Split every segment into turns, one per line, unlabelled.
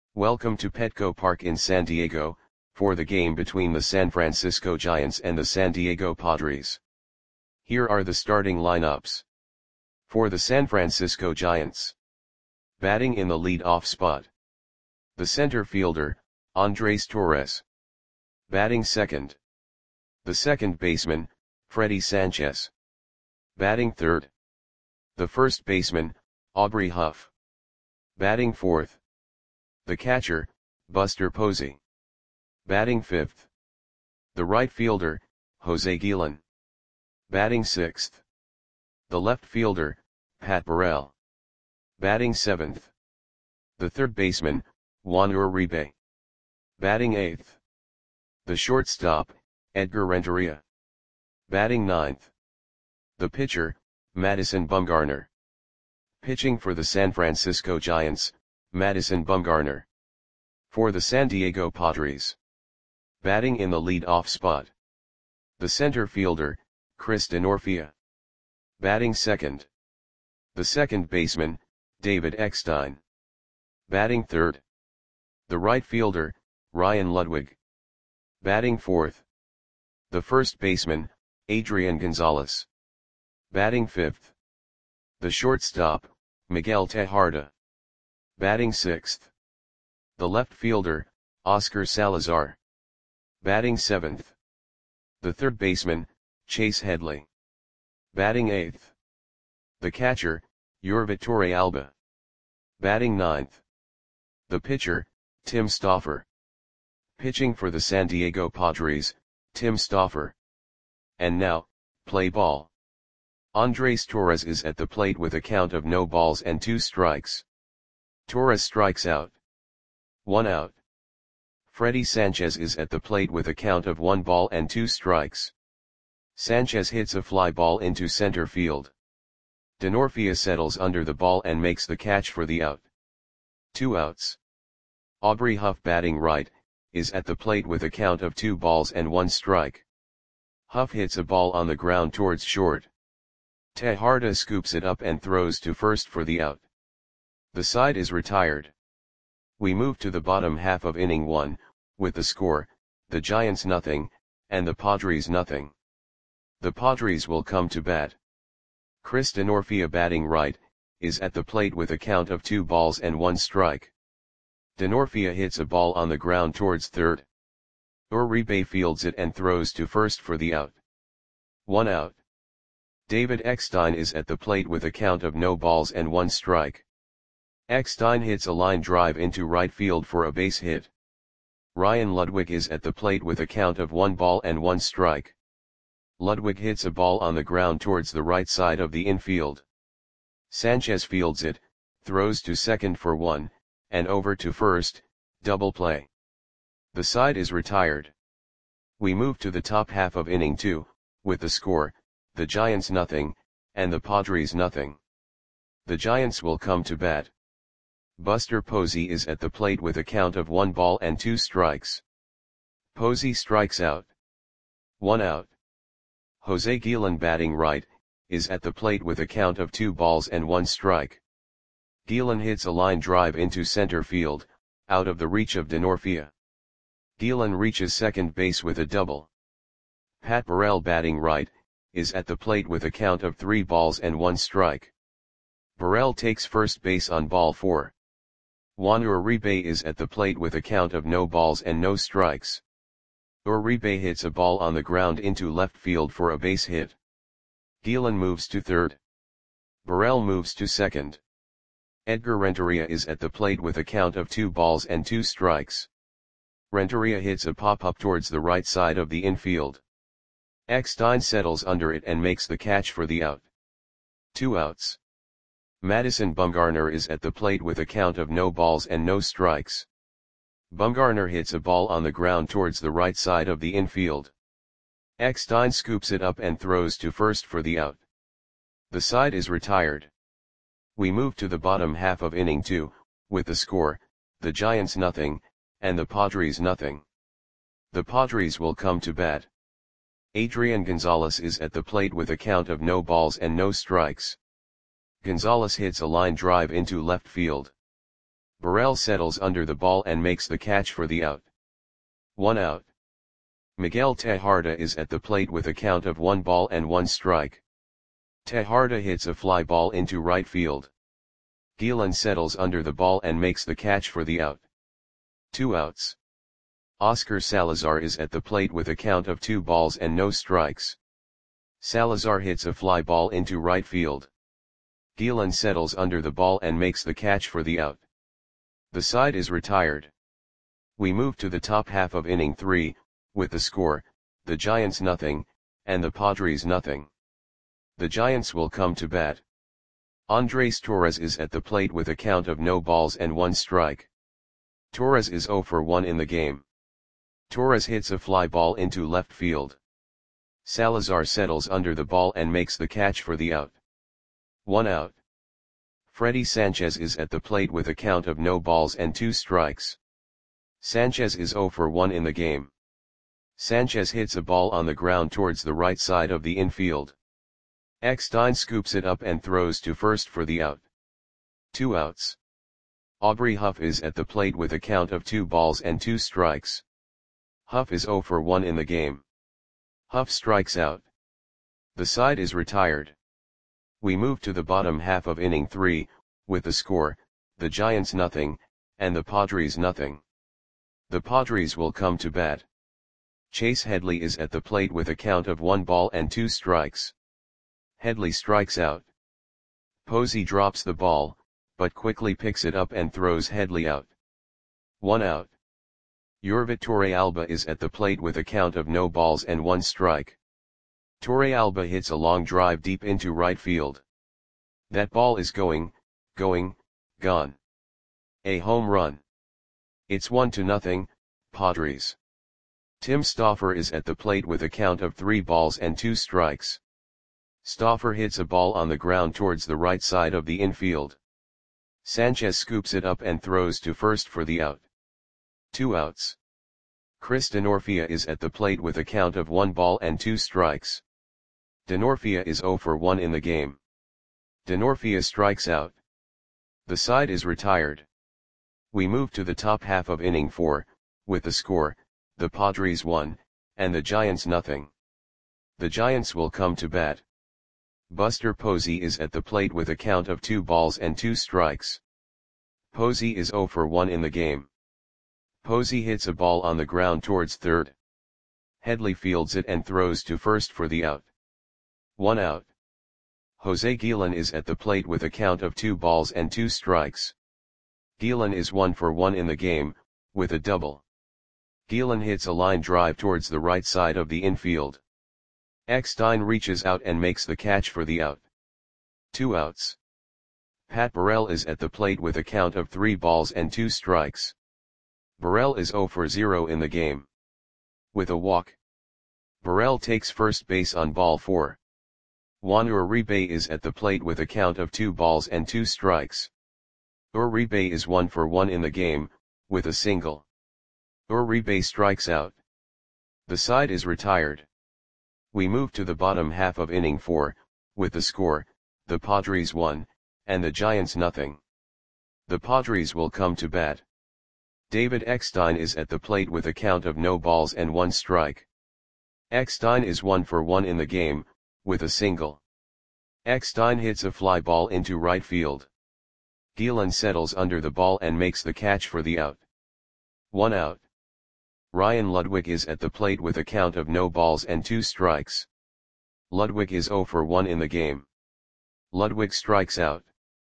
Welcome to Petco Park in San Diego, for the game between the San Francisco Giants and the San Diego Padres. Here are the starting lineups. For the San Francisco Giants. Batting in the lead-off spot. The center fielder, Andres Torres. Batting second. The second baseman, Freddy Sanchez. Batting third. The first baseman, Aubrey Huff. Batting fourth. The catcher, Buster Posey. Batting fifth. The right fielder, Jose Guillen. Batting sixth. The left fielder, Pat Burrell. Batting seventh. The third baseman, Juan Uribe. Batting eighth. The shortstop, Edgar Renteria. Batting ninth. The pitcher, Madison Bumgarner. Pitching for the San Francisco Giants, Madison Bumgarner. For the San Diego Padres. Batting in the lead-off spot. The center fielder, Chris Denorfia. Batting second. The second baseman, David Eckstein. Batting third. The right fielder, Ryan Ludwig. Batting fourth. The first baseman, Adrian Gonzalez. Batting fifth. The shortstop, Miguel Tejada. Batting sixth. The left fielder, Oscar Salazar. Batting seventh. The third baseman, Chase Headley. Batting eighth. The catcher, Yurvatore Alba. Batting ninth. The pitcher, Tim Stauffer. Pitching for the San Diego Padres, Tim Stauffer. And now, play ball. Andres Torres is at the plate with a count of no balls and 2 strikes. Torres strikes out. 1 out. Freddy Sanchez is at the plate with a count of 1 ball and 2 strikes. Sanchez hits a fly ball into center field. Denorfia settles under the ball and makes the catch for the out. 2 outs. Aubrey Huff, batting right, is at the plate with a count of 2 balls and 1 strike. Huff hits a ball on the ground towards short. Tejada scoops it up and throws to first for the out. The side is retired. We move to the bottom half of inning 1, with the score, the Giants nothing, and the Padres nothing. The Padres will come to bat. Chris Denorfia, batting right, is at the plate with a count of 2 balls and 1 strike. Denorfia hits a ball on the ground towards third. Uribe fields it and throws to first for the out. 1 out. David Eckstein is at the plate with a count of no balls and 1 strike. Eckstein hits a line drive into right field for a base hit. Ryan Ludwig is at the plate with a count of 1 ball and 1 strike. Ludwig hits a ball on the ground towards the right side of the infield. Sanchez fields it, throws to second for 1, and over to first, double play. The side is retired. We move to the top half of inning 2, with the score, the Giants nothing, and the Padres nothing. The Giants will come to bat. Buster Posey is at the plate with a count of 1 ball and 2 strikes. Posey strikes out. 1 out. Jose Guillen, batting right, is at the plate with a count of 2 balls and 1 strike. Guillen hits a line drive into center field, out of the reach of Denorfia. Guillen reaches second base with a double. Pat Burrell, batting right, is at the plate with a count of 3 balls and 1 strike. Burrell takes first base on ball 4. Juan Uribe is at the plate with a count of no balls and no strikes. Uribe hits a ball on the ground into left field for a base hit. Guillen moves to third. Burrell moves to second. Edgar Renteria is at the plate with a count of 2 balls and 2 strikes. Renteria hits a pop-up towards the right side of the infield. Eckstein settles under it and makes the catch for the out. 2 outs. Madison Bumgarner is at the plate with a count of no balls and no strikes. Bumgarner hits a ball on the ground towards the right side of the infield. Eckstein scoops it up and throws to first for the out. The side is retired. We move to the bottom half of inning 2, with the score, the Giants nothing, and the Padres nothing. The Padres will come to bat. Adrian Gonzalez is at the plate with a count of no balls and no strikes. Gonzalez hits a line drive into left field. Burrell settles under the ball and makes the catch for the out. 1 out. Miguel Tejada is at the plate with a count of 1 ball and 1 strike. Tejada hits a fly ball into right field. Guillen settles under the ball and makes the catch for the out. 2 outs. Oscar Salazar is at the plate with a count of 2 balls and no strikes. Salazar hits a fly ball into right field. Guillen settles under the ball and makes the catch for the out. The side is retired. We move to the top half of inning 3, with the score, the Giants nothing, and the Padres nothing. The Giants will come to bat. Andres Torres is at the plate with a count of no balls and 1 strike. Torres is 0 for 1 in the game. Torres hits a fly ball into left field. Salazar settles under the ball and makes the catch for the out. 1 out. Freddy Sanchez is at the plate with a count of no balls and 2 strikes. Sanchez is 0 for 1 in the game. Sanchez hits a ball on the ground towards the right side of the infield. Eckstein scoops it up and throws to first for the out. 2 outs. Aubrey Huff is at the plate with a count of 2 balls and 2 strikes. Huff is 0 for 1 in the game. Huff strikes out. The side is retired. We move to the bottom half of inning 3, with the score, the Giants nothing, and the Padres nothing. The Padres will come to bat. Chase Headley is at the plate with a count of 1 ball and 2 strikes. Headley strikes out. Posey drops the ball, but quickly picks it up and throws Headley out. 1 out. Yorvit Torrealba is at the plate with a count of no balls and 1 strike. Torrealba hits a long drive deep into right field. That ball is gone. A home run. It's 1-0, Padres. Tim Stauffer is at the plate with a count of 3 balls and 2 strikes. Stauffer hits a ball on the ground towards the right side of the infield. Sanchez scoops it up and throws to first for the out. 2 outs. Chris Denorfia is at the plate with a count of 1 ball and 2 strikes. Denorfia is 0 for 1 in the game. Denorfia strikes out. The side is retired. We move to the top half of inning 4, with the score, the Padres 1, and the Giants nothing. The Giants will come to bat. Buster Posey is at the plate with a count of 2 balls and 2 strikes. Posey is 0 for 1 in the game. Posey hits a ball on the ground towards third. Headley fields it and throws to first for the out. 1 out. Jose Guillen is at the plate with a count of 2 balls and 2 strikes. Guillen is 1 for 1 in the game, with a double. Guillen hits a line drive towards the right side of the infield. Eckstein reaches out and makes the catch for the out. 2 outs. Pat Burrell is at the plate with a count of 3 balls and 2 strikes. Burrell is 0 for 0 in the game. With a walk. Burrell takes first base on ball 4. Juan Uribe is at the plate with a count of 2 balls and 2 strikes. Uribe is 1 for 1 in the game, with a single. Uribe strikes out. The side is retired. We move to the bottom half of inning 4, with the score, the Padres 1, and the Giants nothing. The Padres will come to bat. David Eckstein is at the plate with a count of no balls and 1 strike. Eckstein is 1 for 1 in the game, with a single. Eckstein hits a fly ball into right field. Guillen settles under the ball and makes the catch for the out. 1 out. Ryan Ludwig is at the plate with a count of no balls and 2 strikes. Ludwig is 0 for 1 in the game. Ludwig strikes out.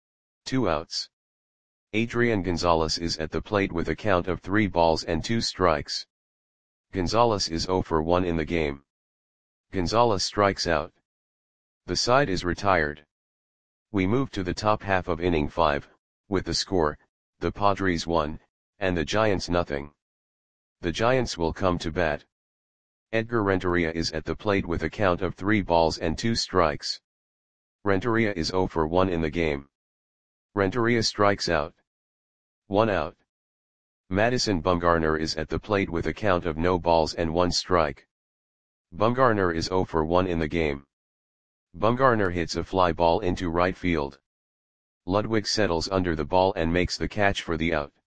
2 outs. Adrian Gonzalez is at the plate with a count of 3 balls and 2 strikes. Gonzalez is 0 for 1 in the game. Gonzalez strikes out. The side is retired. We move to the top half of inning 5, with the score, the Padres 1, and the Giants nothing. The Giants will come to bat. Edgar Renteria is at the plate with a count of 3 balls and 2 strikes. Renteria is 0 for 1 in the game. Renteria strikes out. 1 out. Madison Bumgarner is at the plate with a count of no balls and 1 strike. Bumgarner is 0 for 1 in the game. Bumgarner hits a fly ball into right field. Ludwig settles under the ball and makes the catch for the out.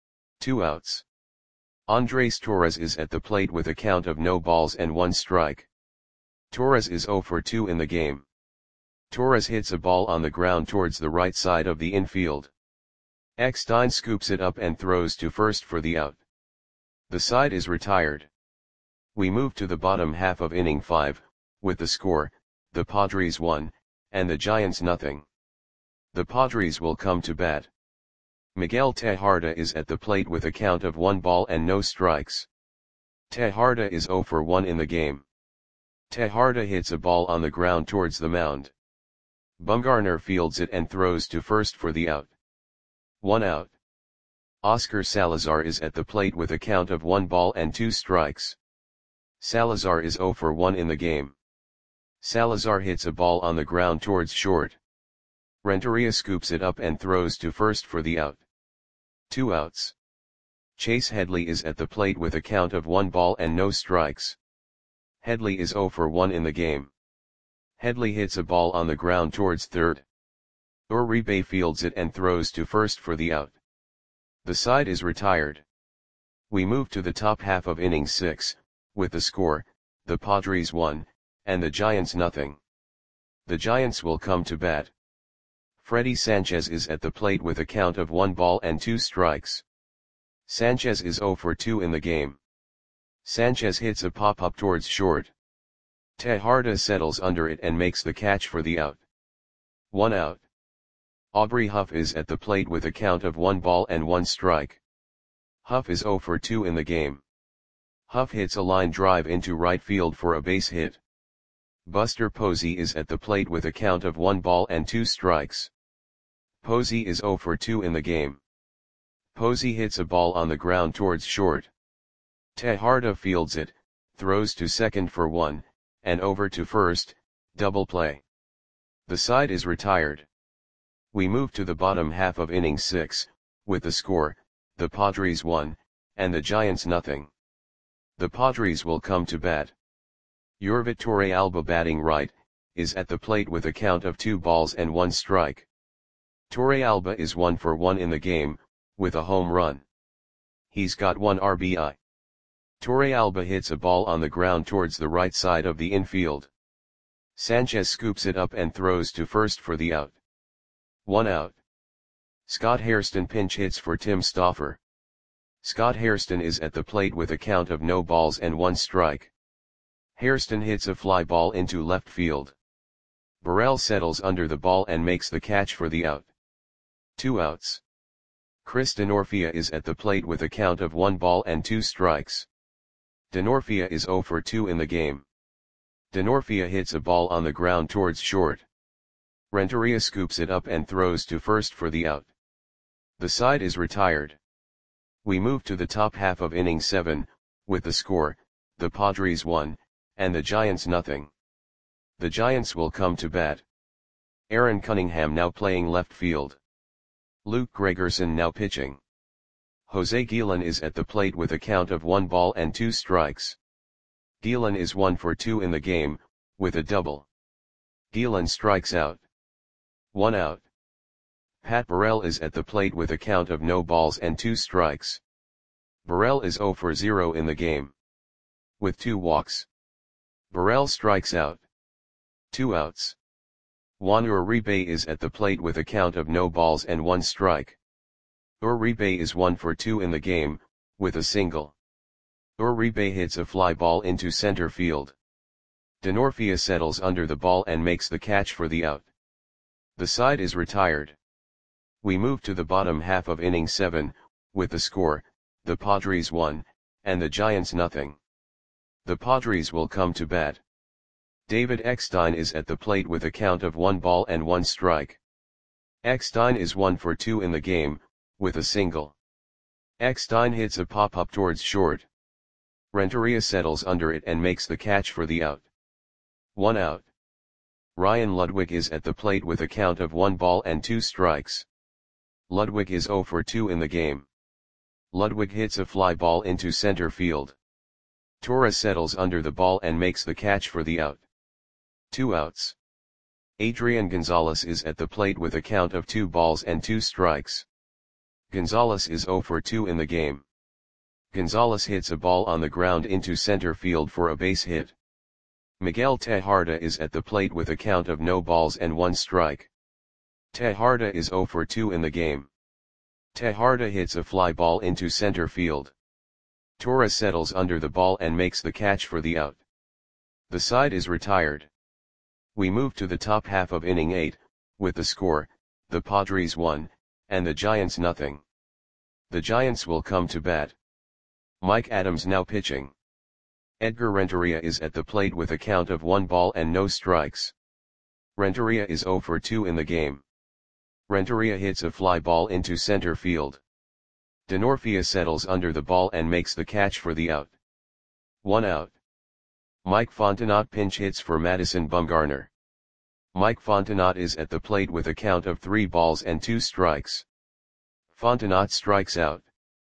2 outs. Andres Torres is at the plate with a count of no balls and 1 strike. Torres is 0 for 2 in the game. Torres hits a ball on the ground towards the right side of the infield. Eckstein scoops it up and throws to first for the out. The side is retired. We move to the bottom half of inning 5, with the score, the Padres 1, and the Giants nothing. The Padres will come to bat. Miguel Tejada is at the plate with a count of 1 ball and no strikes. Tejada is 0 for 1 in the game. Tejada hits a ball on the ground towards the mound. Bumgarner fields it and throws to first for the out. 1 out. Oscar Salazar is at the plate with a count of 1 ball and 2 strikes. Salazar is 0 for 1 in the game. Salazar hits a ball on the ground towards short. Renteria scoops it up and throws to first for the out. 2 outs. Chase Headley is at the plate with a count of 1 ball and no strikes. Headley is 0 for 1 in the game. Headley hits a ball on the ground towards third. Uribe fields it and throws to first for the out. The side is retired. We move to the top half of inning 6, with the score, the Padres 1, and the Giants nothing. The Giants will come to bat. Freddy Sanchez is at the plate with a count of 1 ball and 2 strikes. Sanchez is 0 for 2 in the game. Sanchez hits a pop-up towards short. Tejada settles under it and makes the catch for the out. 1 out. Aubrey Huff is at the plate with a count of 1 ball and 1 strike. Huff is 0 for 2 in the game. Huff hits a line drive into right field for a base hit. Buster Posey is at the plate with a count of 1 ball and 2 strikes. Posey is 0 for 2 in the game. Posey hits a ball on the ground towards short. Tejada fields it, throws to second for 1, and over to first, double play. The side is retired. We move to the bottom half of inning 6, with the score, the Padres 1, and the Giants nothing. The Padres will come to bat. Yorvit Torrealba batting right, is at the plate with a count of 2 balls and 1 strike. Torrealba is 1 for 1 in the game, with a home run. He's got 1 RBI. Torrealba hits a ball on the ground towards the right side of the infield. Sanchez scoops it up and throws to first for the out. 1 out. Scott Hairston pinch hits for Tim Stauffer. Scott Hairston is at the plate with a count of no balls and 1 strike. Hairston hits a fly ball into left field. Burrell settles under the ball and makes the catch for the out. 2 outs. Chris Denorfia is at the plate with a count of 1 ball and 2 strikes. Denorfia is 0 for 2 in the game. Denorfia hits a ball on the ground towards short. Renteria scoops it up and throws to first for the out. The side is retired. We move to the top half of inning 7, with the score, the Padres 1, and the Giants nothing. The Giants will come to bat. Aaron Cunningham now playing left field. Luke Gregerson now pitching. Jose Guillen is at the plate with a count of 1 ball and 2 strikes. Guillen is 1 for 2 in the game, with a double. Guillen strikes out. 1 out. Pat Burrell is at the plate with a count of no balls and 2 strikes. Burrell is 0 for 0 in the game, with 2 walks. Burrell strikes out. 2 outs. Juan Uribe is at the plate with a count of no balls and 1 strike. Uribe is 1 for 2 in the game, with a single. Uribe hits a fly ball into center field. Denorfia settles under the ball and makes the catch for the out. The side is retired. We move to the bottom half of inning 7, with the score, the Padres 1, and the Giants nothing. The Padres will come to bat. David Eckstein is at the plate with a count of 1 ball and 1 strike. Eckstein is 1 for 2 in the game, with a single. Eckstein hits a pop-up towards short. Renteria settles under it and makes the catch for the out. 1 out. Ryan Ludwig is at the plate with a count of 1 ball and 2 strikes. Ludwig is 0 for 2 in the game. Ludwig hits a fly ball into center field. Torres settles under the ball and makes the catch for the out. 2 outs. Adrian Gonzalez is at the plate with a count of 2 balls and 2 strikes. Gonzalez is 0 for 2 in the game. Gonzalez hits a ball on the ground into center field for a base hit. Miguel Tejada is at the plate with a count of no balls and 1 strike. Tejada is 0 for 2 in the game. Tejada hits a fly ball into center field. Torres settles under the ball and makes the catch for the out. The side is retired. We move to the top half of inning 8, with the score, the Padres 1, and the Giants nothing. The Giants will come to bat. Mike Adams now pitching. Edgar Renteria is at the plate with a count of 1 ball and no strikes. Renteria is 0 for 2 in the game. Renteria hits a fly ball into center field. Denorfia settles under the ball and makes the catch for the out. 1 out. Mike Fontenot pinch hits for Madison Bumgarner. Mike Fontenot is at the plate with a count of 3 balls and 2 strikes. Fontenot strikes out.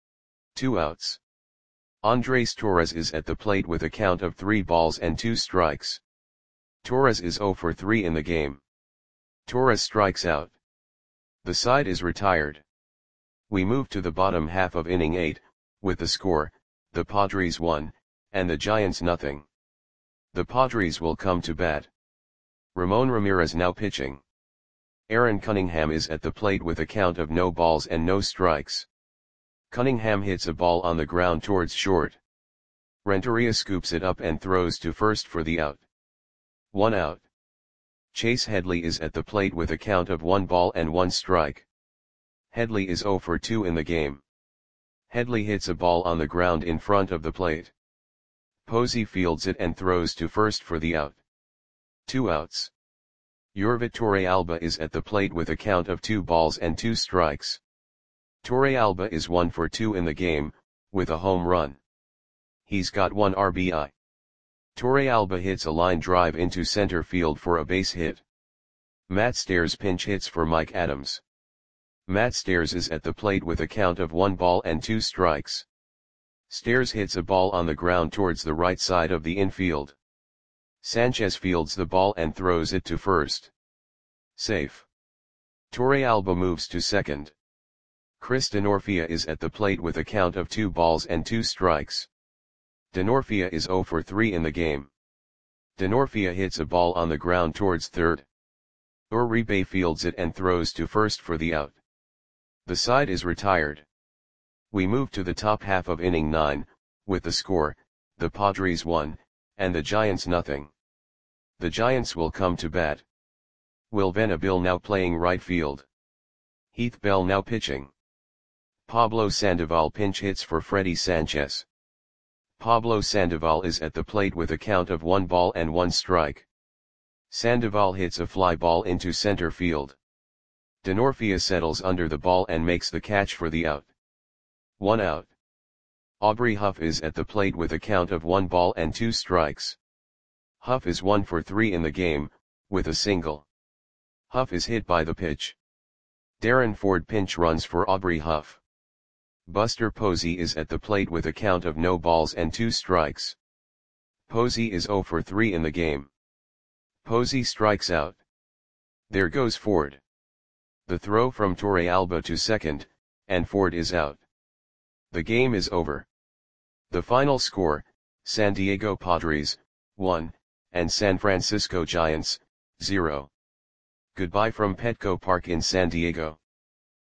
2 outs. Andres Torres is at the plate with a count of 3 balls and 2 strikes. Torres is 0 for 3 in the game. Torres strikes out. The side is retired. We move to the bottom half of inning 8, with the score, the Padres 1, and the Giants nothing. The Padres will come to bat. Ramon Ramirez now pitching. Aaron Cunningham is at the plate with a count of no balls and no strikes. Cunningham hits a ball on the ground towards short. Renteria scoops it up and throws to first for the out. 1 out. Chase Headley is at the plate with a count of 1 ball and 1 strike. Headley is 0 for 2 in the game. Headley hits a ball on the ground in front of the plate. Posey fields it and throws to first for the out. 2 outs. Yorvit Torrealba is at the plate with a count of 2 balls and 2 strikes. Torrealba is 1 for 2 in the game, with a home run. He's got 1 RBI. Torrealba hits a line drive into center field for a base hit. Matt Stairs pinch hits for Mike Adams. Matt Stairs is at the plate with a count of 1 ball and 2 strikes. Stairs hits a ball on the ground towards the right side of the infield. Sanchez fields the ball and throws it to first. Safe. Torrealba moves to second. Chris Denorfia is at the plate with a count of 2 balls and 2 strikes. Denorfia is 0 for 3 in the game. Denorfia hits a ball on the ground towards third. Uribe fields it and throws to first for the out. The side is retired. We move to the top half of inning 9, with the score, the Padres 1, and the Giants nothing. The Giants will come to bat. Will Venable now playing right field. Heath Bell now pitching. Pablo Sandoval pinch hits for Freddie Sanchez. Pablo Sandoval is at the plate with a count of 1 ball and 1 strike. Sandoval hits a fly ball into center field. Denorfia settles under the ball and makes the catch for the out. 1 out. Aubrey Huff is at the plate with a count of 1 ball and 2 strikes. Huff is 1 for 3 in the game, with a single. Huff is hit by the pitch. Darren Ford pinch runs for Aubrey Huff. Buster Posey is at the plate with a count of no balls and 2 strikes. Posey is 0 for 3 in the game. Posey strikes out. There goes Ford. The throw from Torrealba to second, and Ford is out. The game is over. The final score, San Diego Padres, 1, and San Francisco Giants, 0. Goodbye from Petco Park in San Diego.